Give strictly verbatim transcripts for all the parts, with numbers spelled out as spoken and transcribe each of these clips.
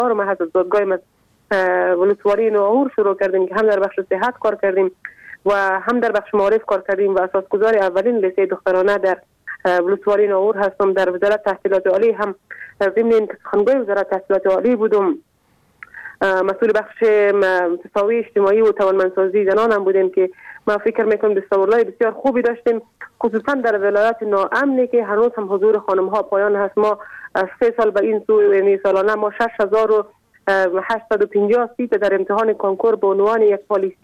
ما از دادگاه ما ولسوالی ناهور شروع کردیم که هم در بخش صحت کار کردیم و هم در بخش معارف کار کردیم و اساسگزار اولین لیسه دخترانه در ولسوالی ناهور هستم. در وزارت تحصیلات عالی هم ضمن اینکه سخنگوی وزارت تحصیلات عالی بودم، مسئول بخش تساوی اجتماعی و توانمندسازی زنان هم بودیم که ما فکر میکنم دستاوردهای بسیار خوبی داشتیم، خصوصا در ولایت ناامنی که هنوز هم حضور خانم ها پایان هست. ما سه سال به این سو یعنی سالانه ما شش هزار و هشتصد و پنجاه سیت در امتحان کنکور به عنوان یک پالیسی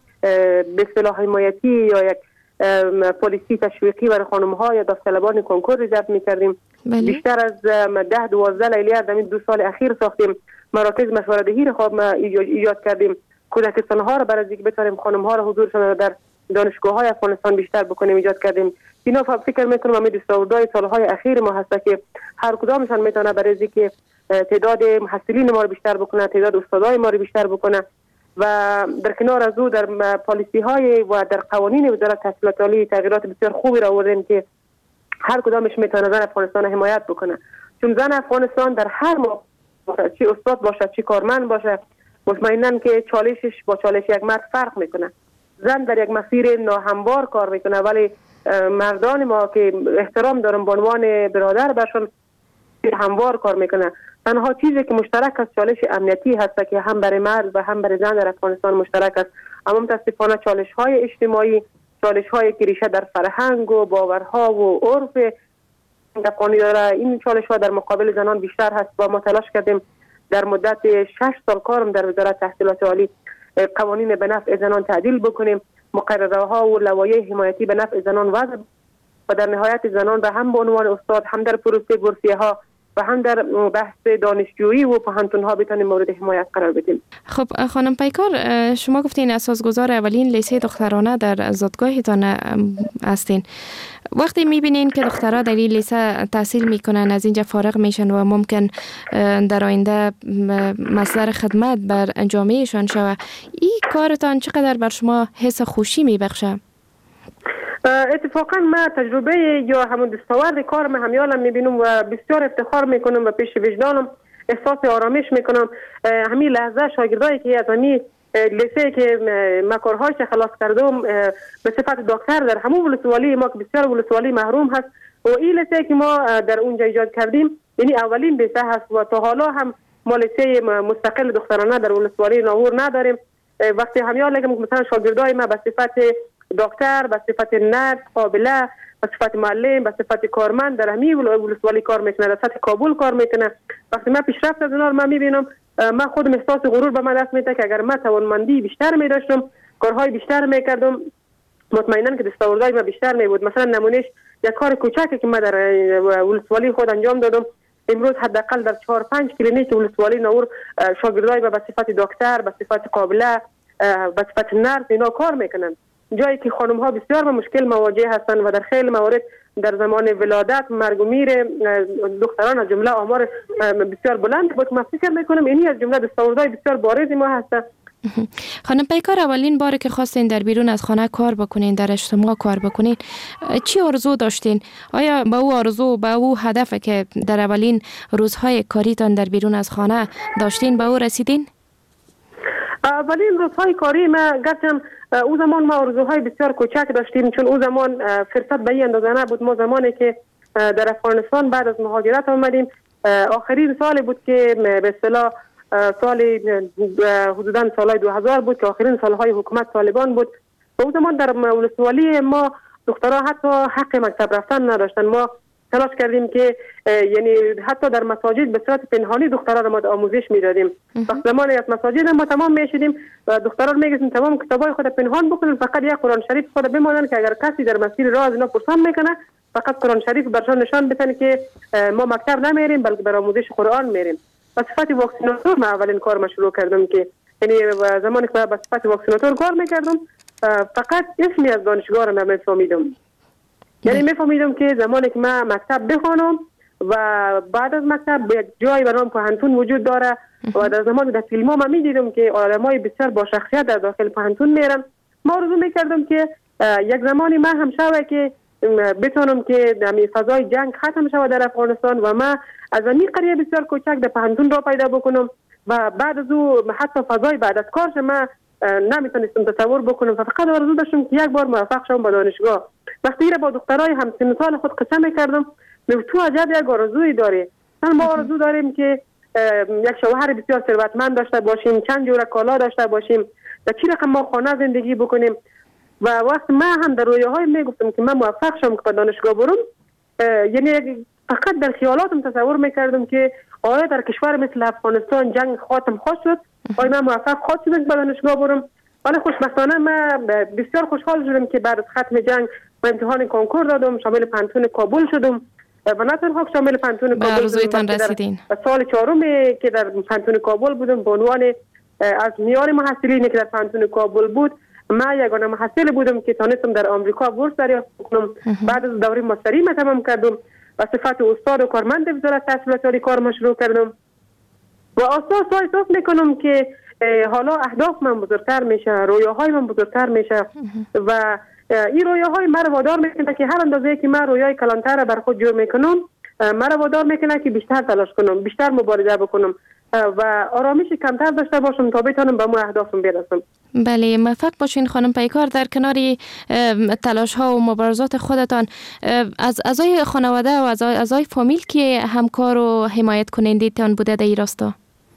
به اصطلاح حمایتی یا یک پالیسی تشویقی برای خانم ها یا داوطلبان کنکور رزرو می‌کردیم. بیشتر از ده دوازده لیلیه در دو سال اخیر ساختیم. مراکز مشوره‌دهی را خواب ایجاد کردیم. کودکستان ها را برای اینکه بتونیم خانم ها را حضورشان در دانشگاه های افغانستان بیشتر بکنیم ایجاد کردیم. اینا فکر میکنم همین دستاوردهای سالهای اخیر ما هست که هر کدامشان میتونه برای اینکه تعداد محصلین ما رو بیشتر بکنه، تعداد استادای ما رو بیشتر بکنه و در کنار از او در پالیسی های و در قوانین وزارت تحصیلات عالی تغییرات بسیار خوبی را آوردیم که هر کدامش میتونه زن افغانستان حمایت بکنه. چون زن افغانستان در هر موقع چه استاد باشه چه کارمند باشه مطمئناً که چالشش با چالش یک مرد فرق میکنه. زن در یک مسیر ناهموار کار میکنه ولی مردان ما که احترام دارم به عنوان برادر برشون هموار کار میکنه. تنها چیزی که مشترک است چالش امنیتی هست که هم برای مرد و هم برای زن در افغانستان مشترک است. اما متاسفانه چالش های اجتماعی، چالش هایی که ریشه در فرهنگ و باورها و عرف افغانی داره، این چالش ها در مقابل زنان بیشتر هست و ما تلاش کردیم در مدت شش سال کارم در وزارت تحصیلات عالی قوانین به نفع زنان تعدیل بکنیم، مقرره ها و لوایح حمایتی به نفع زنان وضع و در نهایت زنان را هم به عنوان استاد هم در پروسه بورسیه ها و هم در بحث دانشجویی و پوهنتون ها بتونیم مورد حمایت قرار بدیم. خب خانم پیکار، شما گفتین اساسگزار اولین لیسه دخترانه در زادگاهتان هستین. وقتی میبینین که دخترها در این لیسه تحصیل میکنن، از اینجا فارغ میشن و ممکن در آینده مصدر خدمت بر جامعهشان شوه، این کارتان چقدر بر شما حس خوشی میبخشه؟ اتفاقا ما تجربه یا همون دستاورد کارم همیالم میبینم و بسیار افتخار میکنم و پیش وجدانم احساس آرامش میکنم. همین لحظه شاگردایی که از همین لیسه که ما کارهاش خلاص کردم به صفت دکتر در همون ولسوالی ما که بسیار ولسوالی محروم هست و این لیسه که ما در اونجا ایجاد کردیم یعنی اولین لیسه هست و تا حالا هم ما لیسه مستقل دخترانه در ولسوالی ناهور نداریم. وقتی همیال لگم مثلا شاگردای ما به صفت دکتر، به صفت نرس، قابله، به صفت معلم، به صفت کارمند در همین ولسوالی کار میکنه، در سطح کابل کار میکنه. وقتی من پیشرفت از اونا رو من میبینم من خودم احساس غرور به من دست میده که اگر من توانمندی بیشتر میداشتم، کارهای بیشتر میکردم، مطمئنا که دستاوردهای من بیشتر میبود. مثلا نمونهش یک کار کوچکی که من در ولسوالی خود انجام دادم، امروز حداقل در چهار پنج کلینیک ولسوالی نور شاگردای به صفت دکتر، به صفت قابله، به صفت نرس اینا کار میکنن، جایی که خانم ها بسیار با مشکل مواجه هستند و در خیلی موارد در زمان ولادت مرگ و میر دختران از جمله آمار بسیار بلند بود. من فکر میکنم اینی از جمله دستاوردهای بسیار بارز ما هست. خانم پیکار، اولین بار که خواستین در بیرون از خانه کار بکنین، در اجتماع کار بکنین، چی آرزو داشتین؟ آیا با او آرزو، با او هدف که در اولین روزهای کاریتان در بیرون از خانه داشتین، با او رسیدین؟ اولین روزهای کاری ما گفتم او زمان ما آرزوهای بسیار کوچک داشتیم، چون او زمان فرصت به این اندازه نبود. ما زمانی که در افغانستان بعد از مهاجرت آمدیم، آخرین سال بود که به اصطلاح سال حدوداً سال دو هزار بود که آخرین سالهای حکومت طالبان بود. و او زمان در ولسوالی ما دخترها حتی حق مکتب رفتن نداشتن. ما تلاش کردیم که یعنی حتی در مساجد به صورت پنهانی دخترها را ما آموزش میدادیم. وقت زمانی از مساجد ما تمام میشدیم و دخترها رو میگفتیم تمام کتابای خود پنهان بکنن، فقط یک قرآن شریف خود بمانن که اگر کسی در مسیر راه از اینا پرسان میکنه فقط قرآن شریف برشان نشان بدن که ما مکتب نمیریم بلکه برای آموزش قرآن میریم. به صفت واکسیناتور ما اولین کار ما شروع کردم که یعنی زمانی که به صفت واکسیناتور کار میکردم فقط اسمی از دانشگاه را نمیفهمیدم. یعنی میفهمیدم که زمانی که من مکتب بخوانم و بعد از مکتب یک جای برام پوهنتون وجود داره و در زمان در فیلم ها من میدیدم که آدمای بسیار با شخصیت در داخل پوهنتون میرن. ما آرزو میکردم که یک زمانی من هم شوه که بتونم که در فضای جنگ ختم شود در افغانستان و من از این قریه بسیار کوچک در پوهنتون را پیدا بکنم و بعد از او حتی فضای بعد از کارش ما نمیتونستم تصور بکنم و فقط آرزو داشتم که یک بار موفق شم به دانشگاه. وقتی را با دخترای همسن سال خود قسم میکردم میگم تو عجب یک آرزویی داری. ما آرزو داریم که یک شوهر بسیار ثروتمند داشته باشیم، چند جور کالا داشته باشیم، در چی رقم ما خانه زندگی بکنیم. و وقت ما هم در رویاهای میگفتم که من موفق شم که به دانشگاه برم، یعنی فقط در خیالاتم تصور میکردم که آیا در کشور مثل افغانستان جنگ خاتم خواهد شد، آیا من موفق خواهد شدم که به دانشگاه برم. ولی خوشبختانه من بسیار خوشحال شدم که بعد از ختم جنگ من امتحان کنکور دادم، شامل پانتون کابل شدم و نه تنها شامل پانتون کابل شدم، رسیدین. سال چهارم که در پانتون کابل بودم به عنوان از میان محصلینی که در پانتون کابل بود، من یگانه محصل بودم که تونستم در آمریکا بورس دریافت کنم. بعد از دوره ماستری ما تمام کردم و صفت استاد و کارمند وزارت تحصیلات عالی کار شروع کردم و آساس احساس میکنم که حالا اهداف من بزرگتر میشه، رویاهای من بزرگتر میشه و این رویاهای مرا وادار میکنه که هر اندازه که من رویای کلانتر بر خود جور میکنم، مرا وادار میکنه که بیشتر تلاش کنم، بیشتر مبارزه بکنم و آرامش کمتر داشته باشم تا بتونم به مو اهدافم برسم. بله، موفق باشین خانم پیکار. در کنار تلاش ها و مبارزات خودتان، از اعضای خانواده و از اعضای فامیل که همکار و حمایت کننده تان بوده در این راستا؟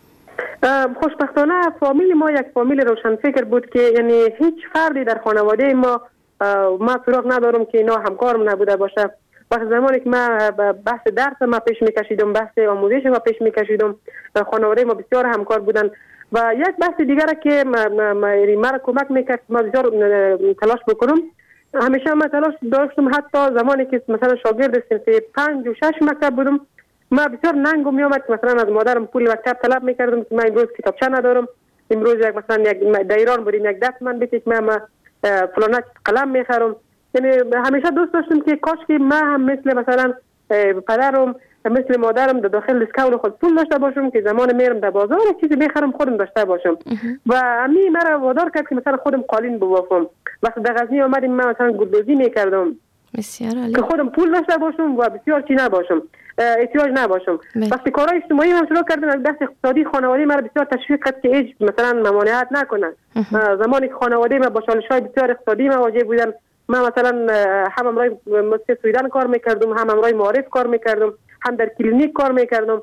خوشبختانه فامیل ما یک فامیل روشنفکر بود که یعنی هیچ فردی در خانواده ما ما سراغ ندارم که اینا همکارم نبوده باشه. وقت زمانی که ما بحث درس ما پیش میکشیدم، بحث آموزش ما پیش میکشیدم، خانواده ما بسیار همکار بودن و یک بحث دیگره که ما را کمک میکرد ما بسیار تلاش بکنم. همیشه ما تلاش داشتم، حتی زمانی که مثلا شاگرد صنف پنج و شش مکتب بودم، ما بسیار ننگم میامد که مثلا از مادرم پول مکتب طلب میکردم که من امروز کتابچه ندارم، امروز یک مثلا یک در ایران بودیم یک دست من بده که من فلانه قلم میخرم. یعنی همیشه دوست داشتم که کاش که من هم مثل مثلا پدرم مثل مادرم در داخل اسکول خود پول داشته باشم که زمان میرم در بازار چیزی بخرم خودم داشته باشم. و امی مرا وادار کرد که مثلا خودم قالین ببافم. وقتی در غزنی آمدیم من مثلا گلدوزی میکردم بسیار عالی که خودم پول داشته باشم و بسیار چی نباشم، احتیاج نباشم. وقتی کارهای اجتماعی من شروع کردم، از دست اقتصادی خانواده مرا بسیار تشویق کرد که هیچ مثلا ممانعت نکنن. زمانی که خانواده ما با چالش‌های بسیار اقتصادی مواجه بودن، من مثلا هم امرای مسجد سویدن کار میکردم، هم امرای معارف کار میکردم، هم در کلینیک کار میکردم،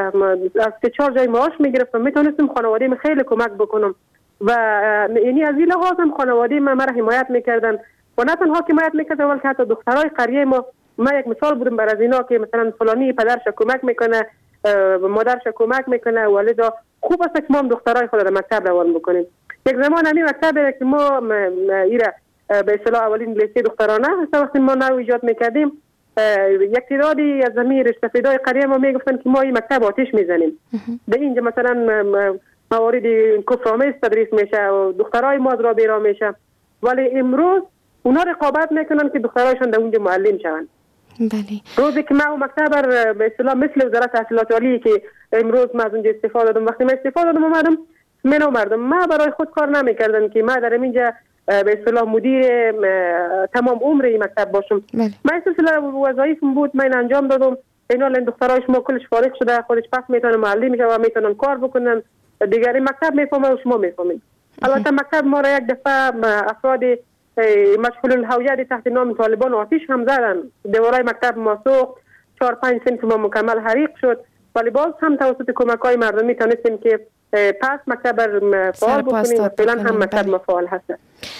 از سه چهار جای معاش میگرفتم، میتونستم خانواده من خیلی کمک بکنم و یعنی از این لحاظ هم خانواده من مرا حمایت میکردن و نه تنها حمایت میکردن بلکه حتی دخترای قریه ما، ما یک مثال بودم بر از اینا که مثلا فلانی پدرش کمک میکنه، مادرش کمک میکنه، والدا خوب است که ما هم دخترای خود را مکتب روان بکنیم. یک زمان همین مکتب که ما ایرا به اصطلاح اولین لیسه دخترانه هست، وقتی ما نو ایجاد میکردیم یک تعدادی از زمین رشته‌فدای قریه ما میگفتن که ما این مکتب آتش میزنیم. به اینجا مثلا موارد کفرآمیز تدریس میشه و دخترای ما از راه بیرا میشه، ولی امروز اونا رقابت میکنن که دخترایشان در اونجا معلم شوند. بله. روزی که ما مکتب به اصطلاح مثل وزارت تحصیلات عالی که امروز ما از اونجا استفاده دادم، وقتی ما استفاده دادم اومدم من اومدم ما برای خود کار نمیکردم که ما در اینجا به اصطلاح مدیر تمام عمر این مکتب باشم. بله. من سلسله وظایفم بود، من انجام دادم. اینا لن دخترایش ما کلش فارغ شده، خودش پس میتونه معلم شه و میتونن کار بکنن. دیگری مکتب میفهمه و شما میفهمید. البته مکتب ما را یک دفعه افراد مشغول الهویت تحت نام طالبان آتش هم زدن. دیوارای مکتب ما سوخت، چهار پنج صنف ما مکمل حریق شد، ولی باز هم توسط کمک‌های مردمی تونستیم که پس مکتب فعال بکنیم و فعلا هم مکتب ما فعال هست.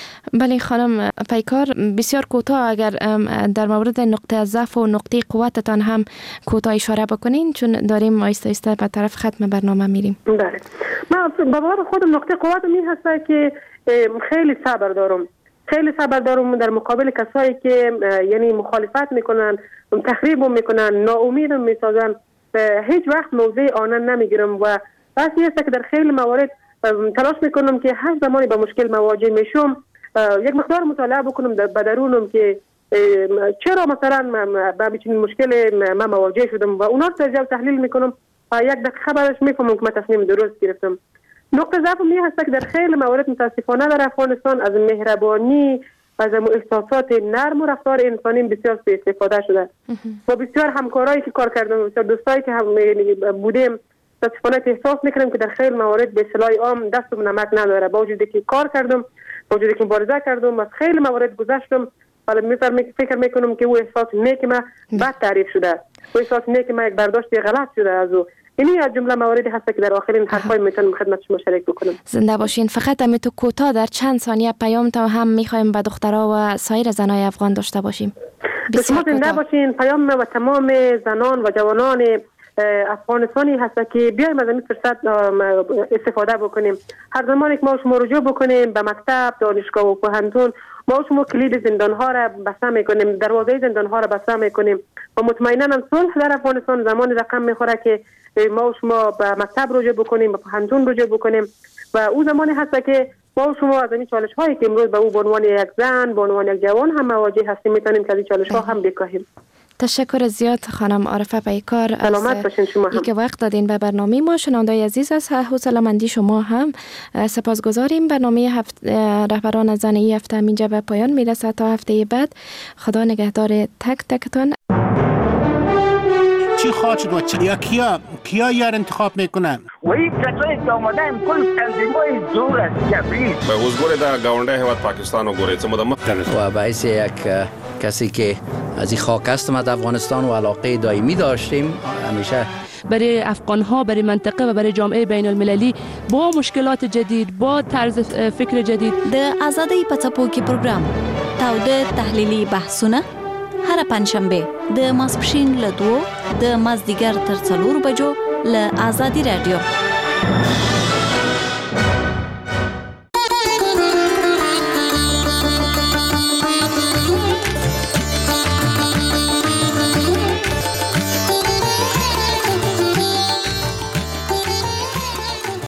بله خانم پیکار، بسیار کوتاه اگر در مورد نقطه ضعف و نقطه قوتتان هم کوتاه اشاره بکنین، چون داریم آیسته آیسته به طرف ختم برنامه میریم. بله، من به باور خودم نقطه قوتم این هست که خیلی صبر دارم. خیلی صبر دارم در مقابل کسایی که یعنی مخالفت میکنن، تخریب میکنن، ناامید میسازن. هیچ وقت موضع آنان نمیگیرم و بس نیست که در خیلی موارد تلاش میکنم که هر زمانی با مشکل مواجه میشم یک مقدار مطالعه بکنم در بدرونم که چرا مثلا با همچین مشکل ما مواجه شدم و اونا تجزیه و تحلیل میکنم و یک دقیقه بعدش میفهمم که من تصمیم درست گرفتم. نقطه ضعف می هست که در خیلی موارد متاسفانه در افغانستان از مهربانی، از احساسات نرم و رفتار انسانی بسیار استفاده شده و بسیار همکارایی که کار کردم، بسیار دوستایی که هم بودیم متاسفانه احساس میکنم که در خیلی موارد به اصطلاح عام دستم نمک نداره، با وجودی که کار کردم، با وجودی که مبارزه کردم، از خیلی موارد گذشتم، ولی میفرم فکر میکنم که او احساس نیک ما بد تعریف شده، او احساس نیک ما یک برداشت غلط شده از او. اینی از جمله مواردی هست که در آخرین حرفای میتونم خدمت شما شریک بکنم. زنده باشین. فقط هم تو کوتاه در چند ثانیه پیام تا هم میخوایم به دخترها و سایر زنای افغان داشته باشیم. شما زنده باشین. پیام و تمام زنان و جوانان افغانستانی هست که بیایم از این فرصت استفاده بکنیم. هر زمانی که ما شما رجوع بکنیم به مکتب، دانشگاه و پوهنتون، ما شما کلید زندان ها را بسته میکنیم، دروازه زندان ها را بسته میکنیم و مطمئنا صلح در افغانستان زمانی رقم میخوره که ما شما به مکتب رجوع بکنیم، به پوهنتون رجوع بکنیم و او زمانی هست که ما شما از این چالش هایی که امروز به او به عنوان یک زن، به عنوان یک جوان هم مواجه هستیم میتونیم که از این چالش ها هم بکاهیم. تشکر زیاد خانم عارفه پیکار سلامت باشین شما هم. که وقت دادین به برنامه ما. شنوندای عزیز از حوصله‌مندی شما هم سپاسگزاریم. برنامه هفت رهبران زن این هفته اینجا به پایان میرسه. تا هفته بعد خدا نگهدار تک تکتان. چی خواهد شد و چی؟ یا کیا کیا یار انتخاب میکنن؟ و این کسایی که آمدن کل تنظیمای زور است جبری به حضور در گاونده هیواد پاکستان و گوریت مدام و باعث یک کسی که از این خاک است ما در افغانستان و علاقه دائمی داشتیم همیشه برای افغان ها، برای منطقه و برای جامعه بین المللی با مشکلات جدید، با طرز فکر جدید. د آزادۍ په څپو کې پروګرام تاوده تحلیلي بحثونه هر پنځشنبه د ماسپښین له دوو د مازدیګر تر څلورو بجو له آزادي رادیو.